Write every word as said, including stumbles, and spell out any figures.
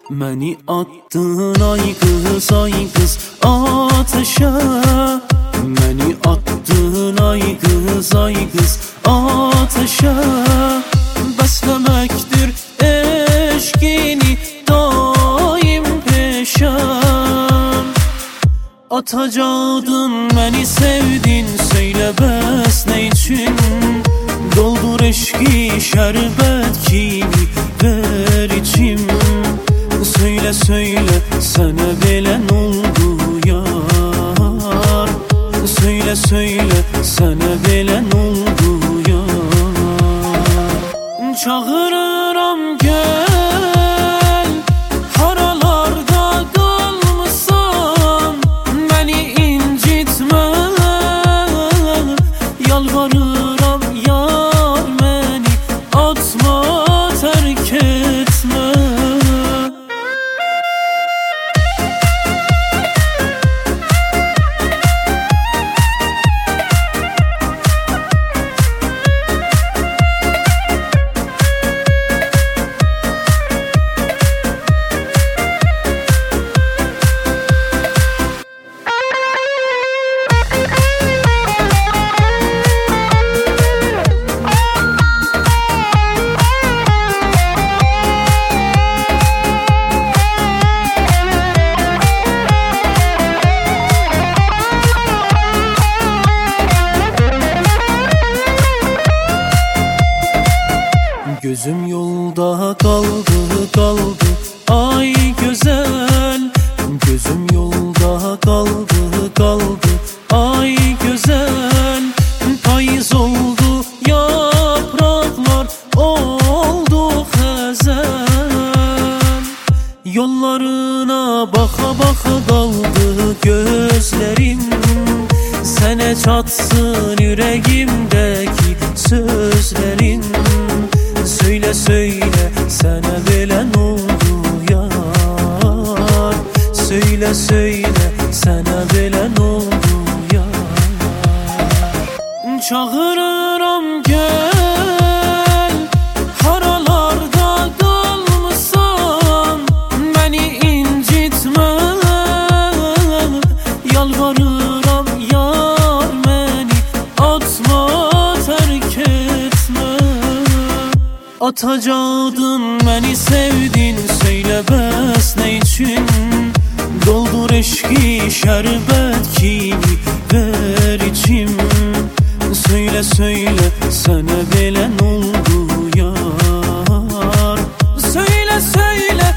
Məni attın ay qız, ay qız ateşə. Məni attın ay qız, ay qız ateşə. Bəsləməkdir eşqini daim peşəm. Atacaqdın məni sevdin, söylə bəs nə üçün? Doldur eşqi şərbət kimi ver içim. Söyle söyle sana belə n'oldu yar? Söyle söyle sana belə n'oldu yar? Çağırıram gel, haralarda qalmısan, məni incitmə. Yalvarıram yar, məni atma, tərk etmə. Gözüm yolda kaldı, kaldı ay güzel. Gözüm yolda kaldı, kaldı ay güzel. Payız oldu yapraklar, oldu xəzəl. Yollarına baka baka kaldı gözlerim. Sənə çatsın yüreğimdeki sözlerin. Söyle söyle sana belə n'oldu yar? Söyle söyle sana belə n'oldu yar? Çağırıram gel, haralarda qalmısan, məni incitmə. Yalvarıram yar, məni atma, tərk etmə. Atacaqdın məni sevdin, söylə bəs nə üçün? Doldur eşqi şərbət kimi ver içim. Söylə söylə sana belə n'oldu yar? Söylə söylə